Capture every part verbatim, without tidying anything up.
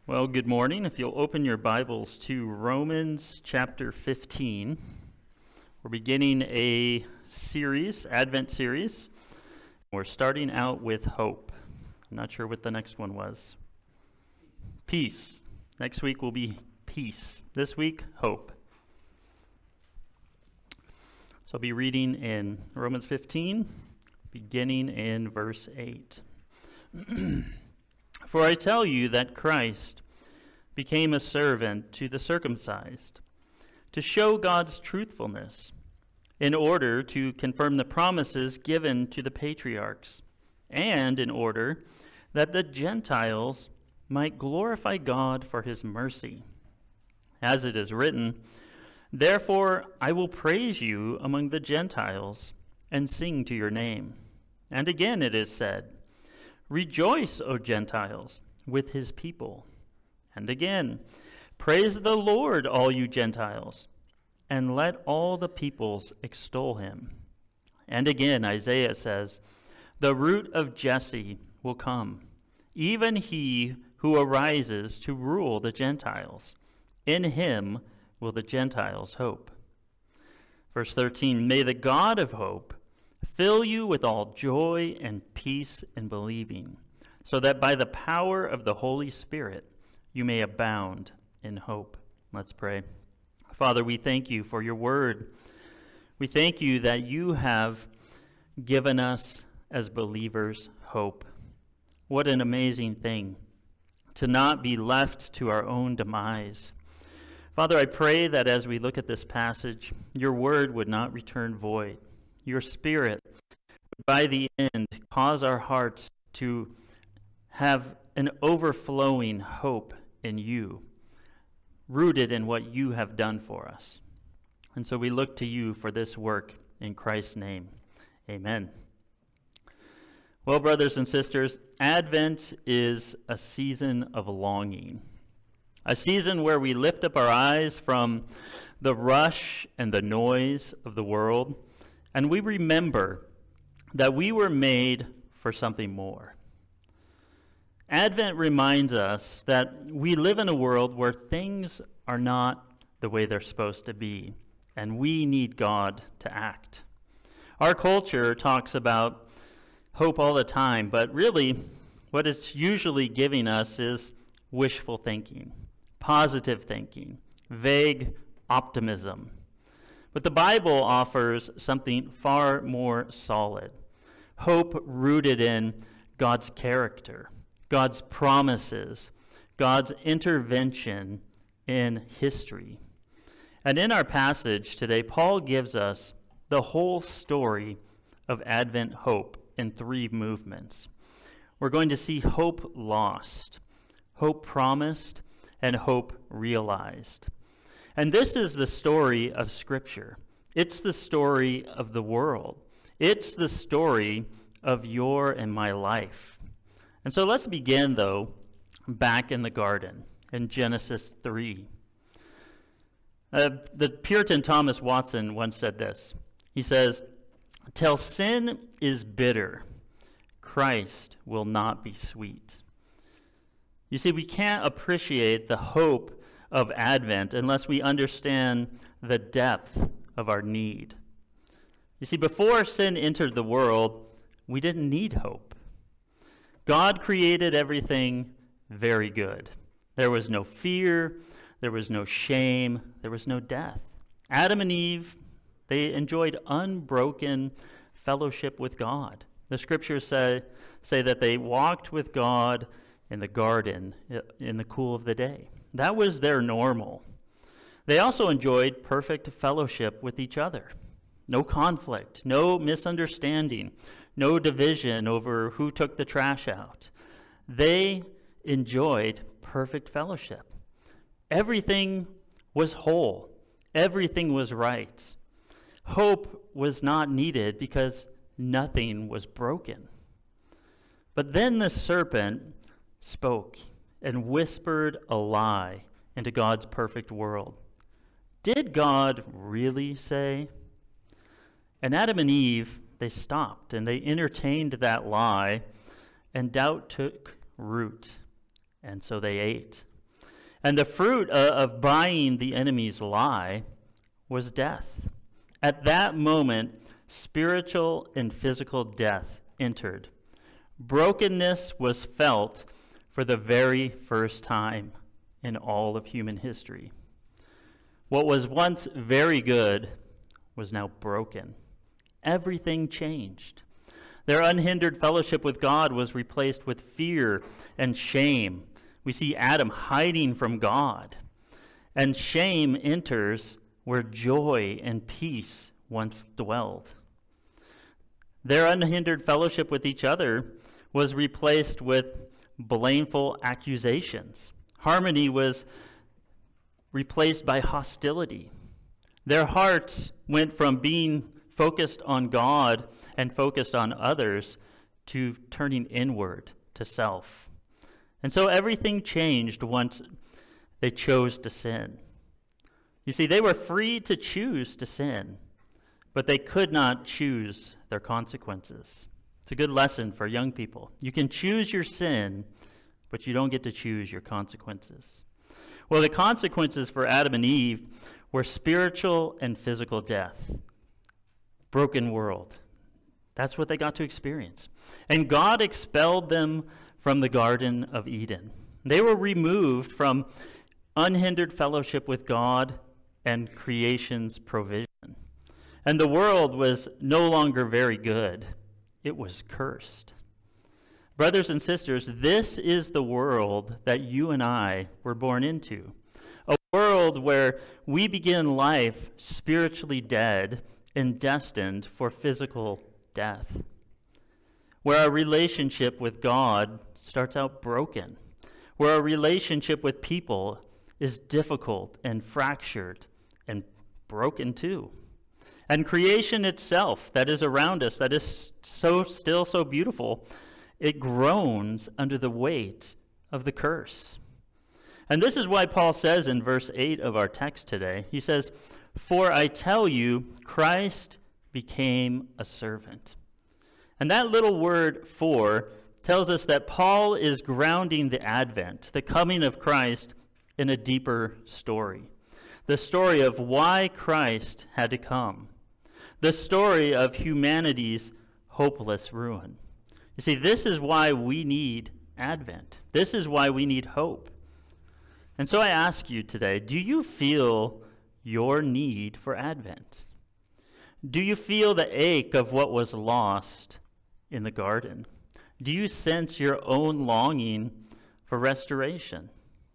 Well, good morning. If you'll open your Bibles to Romans chapter fifteen, we're beginning a series, Advent series. We're starting out with hope. I'm not sure what the next one was. Peace. Next week will be peace. This week, hope. So I'll be reading in Romans fifteen, beginning in verse eight. For I tell you that Christ became a servant to the circumcised, to show God's truthfulness, in order to confirm the promises given to the patriarchs, and in order that the Gentiles might glorify God for his mercy. As it is written, therefore I will praise you among the Gentiles, and sing to your name. And again it is said, rejoice, O Gentiles, with his people. And again, praise the Lord, all you Gentiles, and let all the peoples extol him. And again, Isaiah says, the root of Jesse will come, even he who arises to rule the Gentiles. In him will the Gentiles hope. Verse thirteen, may the God of hope fill you with all joy and peace in believing, so that by the power of the Holy Spirit you may abound in hope. Let's pray. Father, we thank you for your word. We thank you that you have given us as believers hope. What an amazing thing to not be left to our own demise. Father, I pray that as we look at this passage, your word would not return void. Your Spirit would by the end cause our hearts to have an overflowing hope in you, rooted in what you have done for us. And so we look to you for this work in Christ's name. Amen. Well, brothers and sisters, Advent is a season of longing, a season where we lift up our eyes from the rush and the noise of the world, and we remember that we were made for something more. Advent reminds us that we live in a world where things are not the way they're supposed to be, and we need God to act. Our culture talks about hope all the time, but really what it's usually giving us is wishful thinking, positive thinking, vague optimism. But the Bible offers something far more solid, hope rooted in God's character, God's promises, God's intervention in history. And in our passage today, Paul gives us the whole story of Advent hope in three movements. We're going to see hope lost, hope promised, and hope realized. And this is the story of Scripture. It's the story of the world. It's the story of your and my life. And so let's begin, though, back in the garden in Genesis three. Uh, the Puritan Thomas Watson once said this. He says, till sin is bitter, Christ will not be sweet. You see, we can't appreciate the hope of Advent unless we understand the depth of our need. You see, before sin entered the world, we didn't need hope. God created everything very good. There was no fear, there was no shame, there was no death. Adam and Eve, they enjoyed unbroken fellowship with God. The scriptures say, say that they walked with God in the garden in the cool of the day. That was their normal. They also enjoyed perfect fellowship with each other. No conflict, no misunderstanding, no division over who took the trash out. They enjoyed perfect fellowship. Everything was whole. Everything was right. Hope was not needed because nothing was broken. But then the serpent spoke and whispered a lie into God's perfect world. Did God really say? And Adam and Eve, they stopped and they entertained that lie, and doubt took root, and so they ate. And the fruit uh, of buying the enemy's lie was death. At that moment, spiritual and physical death entered. Brokenness was felt for the very first time in all of human history. What was once very good was now broken. Everything changed. Their unhindered fellowship with God was replaced with fear and shame. We see Adam hiding from God. And shame enters where joy and peace once dwelled. Their unhindered fellowship with each other was replaced with blameful accusations. Harmony was replaced by hostility. Their hearts went from being focused on God and focused on others to turning inward to self. And so everything changed once they chose to sin. You see, they were free to choose to sin, but they could not choose their consequences. It's a good lesson for young people. You can choose your sin, but you don't get to choose your consequences. Well, the consequences for Adam and Eve were spiritual and physical death. Broken world. That's what they got to experience. And God expelled them from the Garden of Eden. They were removed from unhindered fellowship with God and creation's provision. And the world was no longer very good. It was cursed. Brothers and sisters, this is the world that you and I were born into. A world where we begin life spiritually dead and destined for physical death. Where our relationship with God starts out broken. Where our relationship with people is difficult and fractured and broken too. And creation itself that is around us, that is so still so beautiful, it groans under the weight of the curse. And this is why Paul says in verse eight of our text today, he says, "For I tell you, Christ became a servant." And that little word "for" tells us that Paul is grounding the advent, the coming of Christ, in a deeper story. The story of why Christ had to come. The story of humanity's hopeless ruin. You see, this is why we need Advent. This is why we need hope. And so I ask you today, do you feel your need for Advent? Do you feel the ache of what was lost in the garden? Do you sense your own longing for restoration?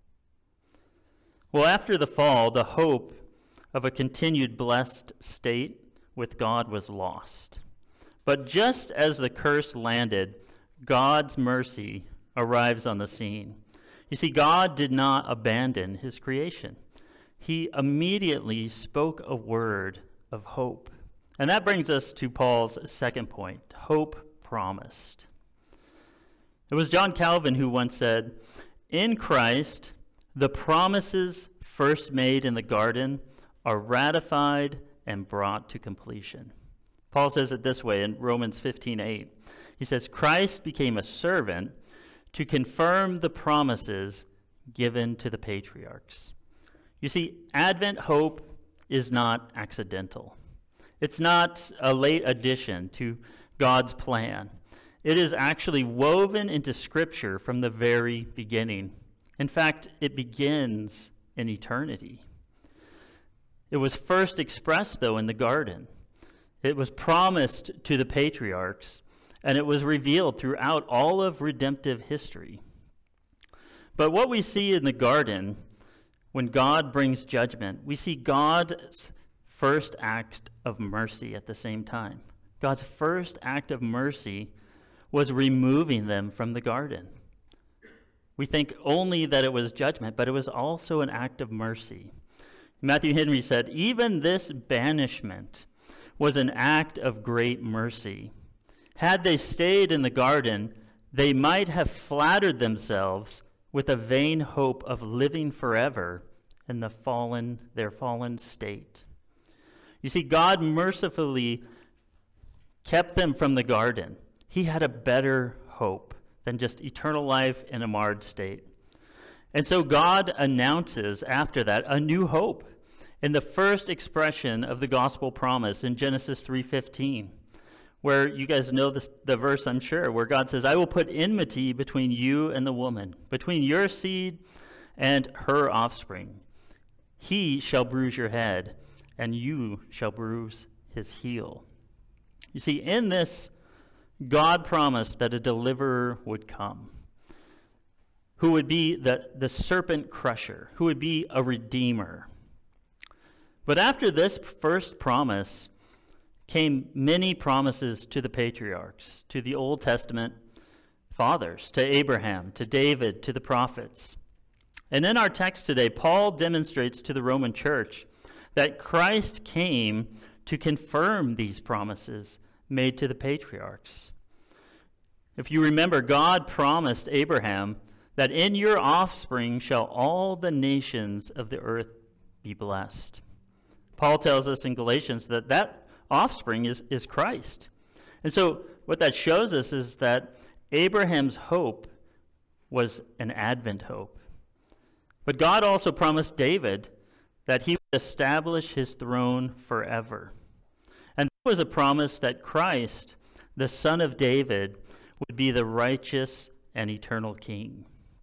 Well, after the fall, the hope of a continued blessed state with God was lost. But just as the curse landed, God's mercy arrives on the scene. You see, God did not abandon his creation. He immediately spoke a word of hope. And that brings us to Paul's second point, hope promised. It was John Calvin who once said, "In Christ, the promises first made in the garden are ratified and brought to completion." Paul says it this way in Romans fifteen eight. He says, "Christ became a servant to confirm the promises given to the patriarchs." You see, Advent hope is not accidental. It's not a late addition to God's plan. It is actually woven into Scripture from the very beginning. In fact, it begins in eternity. It was first expressed, though, in the garden. It was promised to the patriarchs, and it was revealed throughout all of redemptive history. But what we see in the garden, when God brings judgment, we see God's first act of mercy at the same time. God's first act of mercy was removing them from the garden. We think only that it was judgment, but it was also an act of mercy. Matthew Henry said, "Even this banishment was an act of great mercy. Had they stayed in the garden, they might have flattered themselves with a vain hope of living forever in the fallen, their fallen state." You see, God mercifully kept them from the garden. He had a better hope than just eternal life in a marred state. And so God announces after that a new hope in the first expression of the gospel promise in Genesis three fifteen, where you guys know this, the verse, I'm sure, where God says, I will put enmity between you and the woman, between your seed and her offspring. He shall bruise your head, and you shall bruise his heel. You see, in this, God promised that a deliverer would come, who would be the, the serpent crusher, who would be a redeemer. But after this first promise came many promises to the patriarchs, to the Old Testament fathers, to Abraham, to David, to the prophets. And in our text today, Paul demonstrates to the Roman church that Christ came to confirm these promises made to the patriarchs. If you remember, God promised Abraham that in your offspring shall all the nations of the earth be blessed. Paul tells us in Galatians that that offspring is, is Christ. And so what that shows us is that Abraham's hope was an Advent hope. But God also promised David that he would establish his throne forever. And that was a promise that Christ, the Son of David, would be the righteous and eternal king.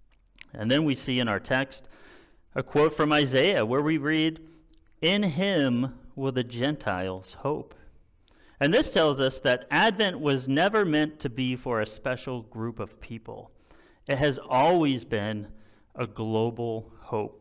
And then we see in our text a quote from Isaiah where we read, "In him will the Gentiles hope." And this tells us that Advent was never meant to be for a special group of people. It has always been a global hope.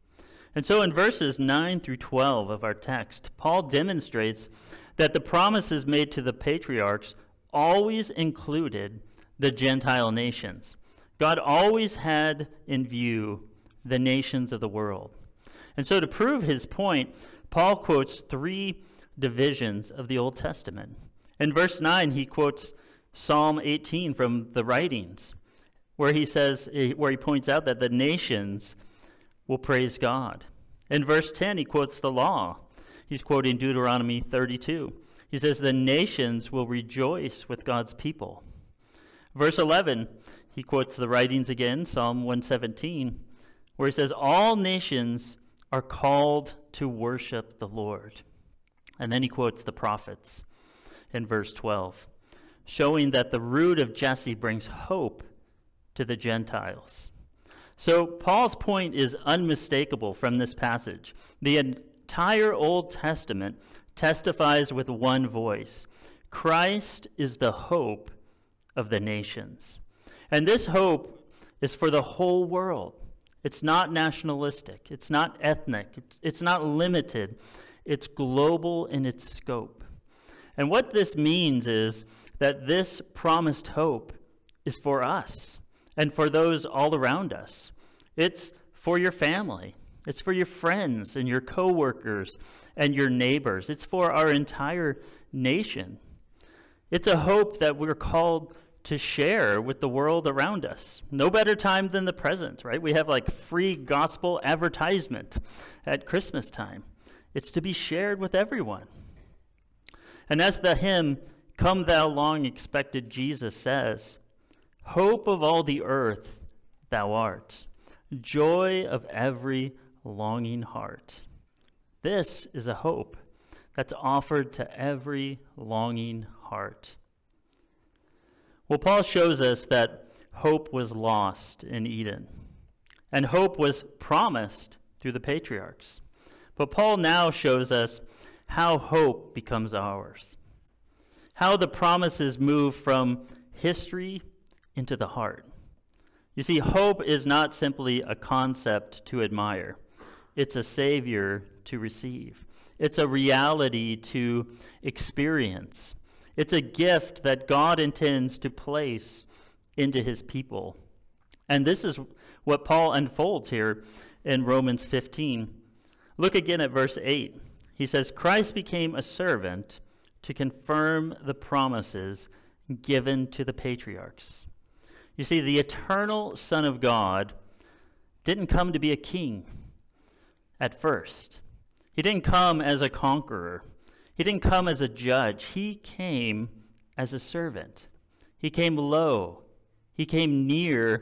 And so in verses nine through twelve of our text, Paul demonstrates that the promises made to the patriarchs always included the Gentile nations. God always had in view the nations of the world. And so to prove his point, Paul quotes three divisions of the Old Testament. In verse nine, he quotes Psalm eighteen from the writings, where he says, where he points out that the nations will praise God. In verse ten, he quotes the law. He's quoting Deuteronomy thirty-two. He says, the nations will rejoice with God's people. Verse eleven, he quotes the writings again, Psalm one seventeen, where he says, all nations are called to worship the Lord. And then he quotes the prophets in verse twelve, showing that the root of Jesse brings hope to the Gentiles. So Paul's point is unmistakable from this passage. The entire Old Testament testifies with one voice. Christ is the hope of the nations. And this hope is for the whole world. It's not nationalistic. It's not ethnic. It's, it's not limited. It's global in its scope. And what this means is that this promised hope is for us and for those all around us. It's for your family. It's for your friends and your coworkers and your neighbors. It's for our entire nation. It's a hope that we're called to share with the world around us. No better time than the present, right? We have like free gospel advertisement at Christmas time. It's to be shared with everyone. And as the hymn, "Come Thou Long Expected Jesus" says, hope of all the earth thou art, joy of every longing heart. This is a hope that's offered to every longing heart. Well, Paul shows us that hope was lost in Eden, and hope was promised through the patriarchs. But Paul now shows us how hope becomes ours, how the promises move from history into the heart. You see, hope is not simply a concept to admire. It's a savior to receive. It's a reality to experience. It's a gift that God intends to place into his people. And this is what Paul unfolds here in Romans fifteen. Look again at verse eight. He says, Christ became a servant to confirm the promises given to the patriarchs. You see, the eternal Son of God didn't come to be a king at first. He didn't come as a conqueror. He didn't come as a judge. He came as a servant. He came low. He came near,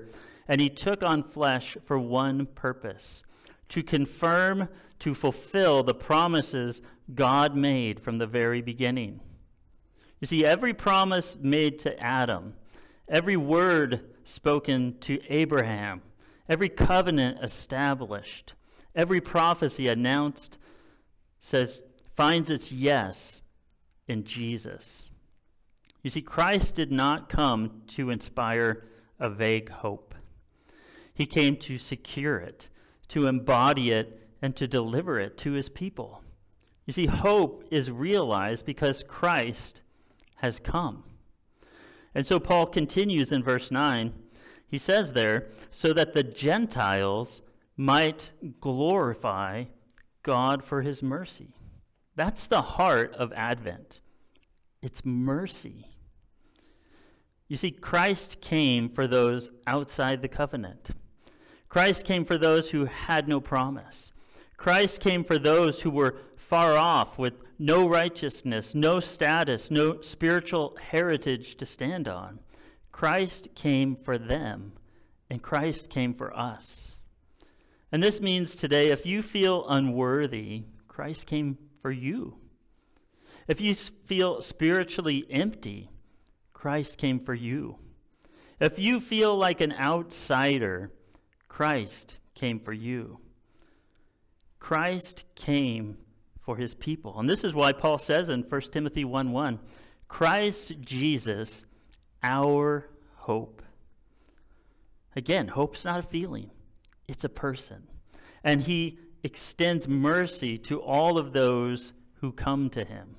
and he took on flesh for one purpose, to confirm, to fulfill the promises God made from the very beginning. You see, every promise made to Adam, every word spoken to Abraham, every covenant established, every prophecy announced says finds its yes in Jesus. You see, Christ did not come to inspire a vague hope. He came to secure it, to embody it, and to deliver it to his people. You see, hope is realized because Christ has come. And so Paul continues in verse nine. He says there, so that the Gentiles might glorify God for his mercy. That's the heart of Advent. It's mercy. You see, Christ came for those outside the covenant. Christ came for those who had no promise. Christ came for those who were far off with no righteousness, no status, no spiritual heritage to stand on. Christ came for them, and Christ came for us. And this means today, if you feel unworthy, Christ came for you. If you feel spiritually empty, Christ came for you. If you feel like an outsider, Christ came for you. Christ came for his people. And this is why Paul says in First Timothy one one, Christ Jesus, our hope. Again, hope's not a feeling. It's a person. And he extends mercy to all of those who come to him.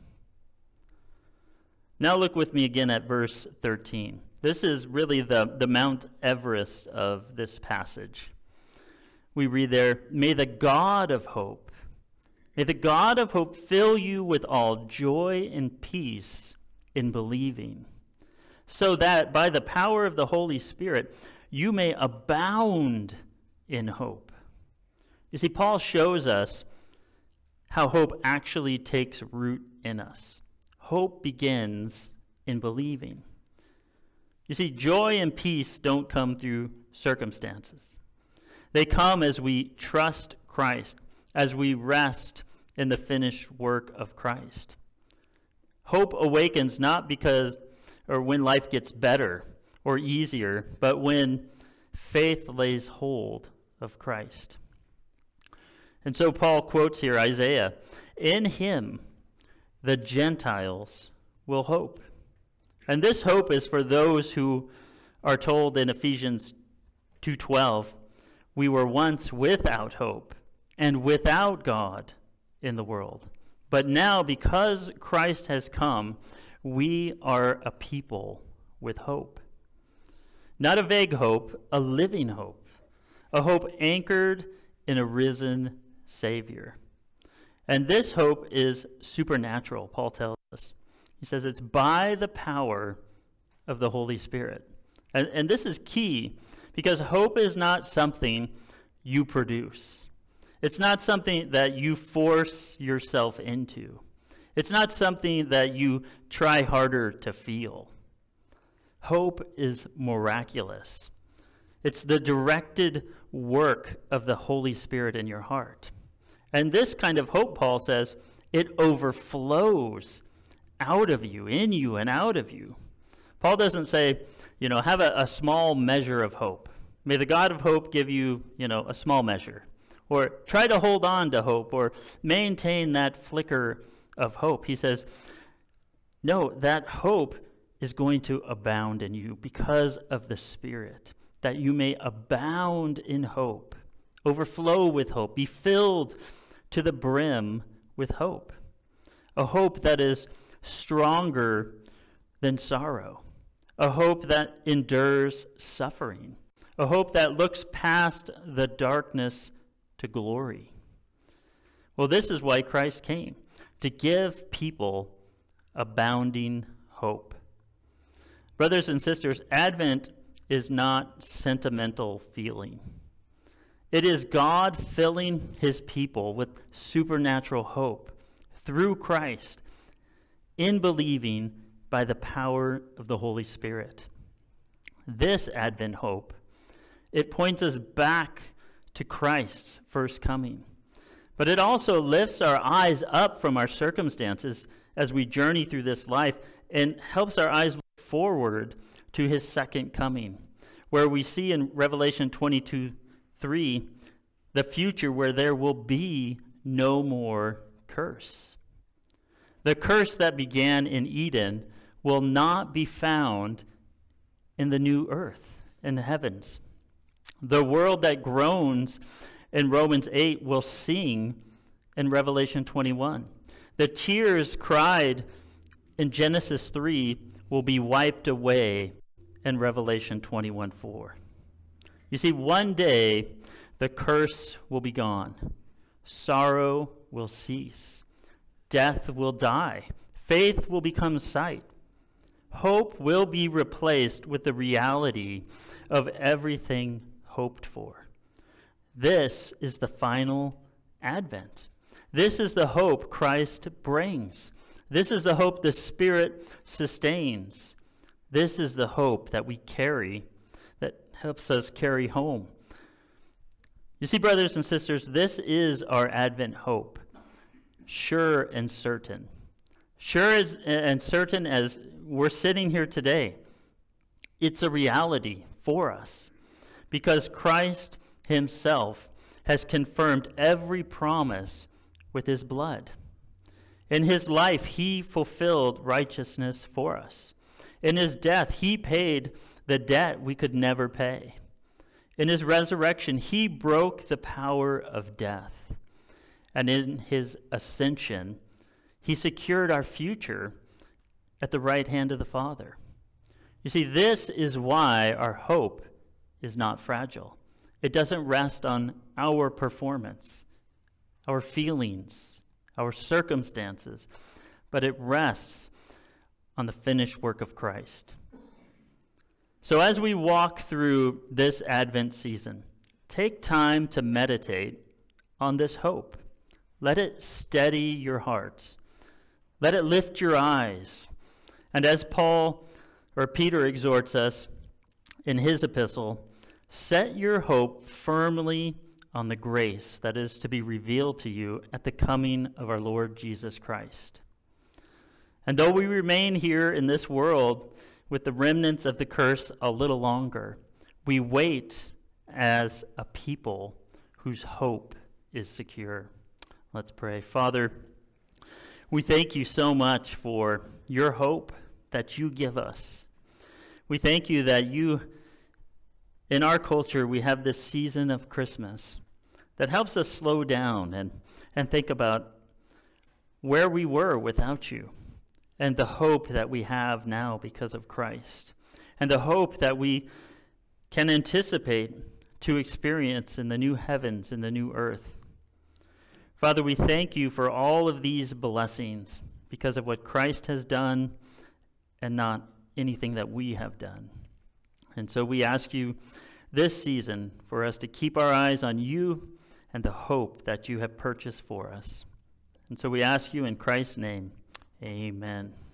Now look with me again at verse thirteen. This is really the, the Mount Everest of this passage. We read there, may the God of hope, may the God of hope fill you with all joy and peace in believing, so that by the power of the Holy Spirit you may abound in hope. You see, Paul shows us how hope actually takes root in us. Hope begins in believing. You see, joy and peace don't come through circumstances. They come as we trust Christ, as we rest in the finished work of Christ. Hope awakens not because or when life gets better or easier, but when faith lays hold of Christ. And so Paul quotes here Isaiah, in him the Gentiles will hope. And this hope is for those who are told in Ephesians two twelve, we were once without hope and without God in the world. But now, because Christ has come, we are a people with hope. Not a vague hope, a living hope. A hope anchored in a risen Savior. And this hope is supernatural, Paul tells us. He says it's by the power of the Holy Spirit. And, and this is key because hope is not something you produce. It's not something that you force yourself into. It's not something that you try harder to feel. Hope is miraculous. It's the directed work of the Holy Spirit in your heart. And this kind of hope, Paul says, it overflows out of you, in you, and out of you. Paul doesn't say, you know, have a, a small measure of hope. May the God of hope give you, you know, a small measure. Or try to hold on to hope, or maintain that flicker of hope. He says, no, that hope is going to abound in you because of the Spirit, that you may abound in hope, overflow with hope, be filled to the brim with hope. A hope that is stronger than sorrow. A hope that endures suffering. A hope that looks past the darkness to glory. Well, this is why Christ came, to give people abounding hope. Brothers and sisters, Advent is not sentimental feeling. It is God filling his people with supernatural hope through Christ in believing by the power of the Holy Spirit. This Advent hope It points us back to Christ's first coming. But it also lifts our eyes up from our circumstances as we journey through this life and helps our eyes look forward to his second coming, where we see in Revelation twenty-two three the future where there will be no more curse. The curse that began in Eden will not be found in the new earth, in the heavens. The world that groans in Romans eight will sing in Revelation twenty-one. The tears cried in Genesis three will be wiped away in Revelation twenty-one four. You see, one day the curse will be gone. Sorrow will cease. Death will die. Faith will become sight. Hope will be replaced with the reality of everything hoped for. This is the final advent. This is the hope Christ brings. This is the hope the Spirit sustains. This is the hope that we carry, that helps us carry home. You see, brothers and sisters, this is our Advent hope, sure and certain. Sure as, and certain as we're sitting here today. It's a reality for us because Christ himself has confirmed every promise with his blood. In his life, he fulfilled righteousness for us. In his death, he paid the debt we could never pay. In his resurrection, he broke the power of death. And in his ascension, he secured our future at the right hand of the Father. You see, this is why our hope is not fragile. It doesn't rest on our performance, our feelings, our circumstances, but it rests on the finished work of Christ. So as we walk through this Advent season, take time to meditate on this hope. Let it steady your hearts. Let it lift your eyes. And as Paul or Peter exhorts us in his epistle, set your hope firmly on the grace that is to be revealed to you at the coming of our Lord Jesus Christ. And though we remain here in this world with the remnants of the curse a little longer, we wait as a people whose hope is secure. Let's pray. Father, we thank you so much for your hope that you give us. We thank you that you, in our culture, we have this season of Christmas that helps us slow down and, and think about where we were without you and the hope that we have now because of Christ and the hope that we can anticipate to experience in the new heavens and the new earth. Father, we thank you for all of these blessings because of what Christ has done and not anything that we have done. And so we ask you this season for us to keep our eyes on you and the hope that you have purchased for us. And so we ask you in Christ's name, amen.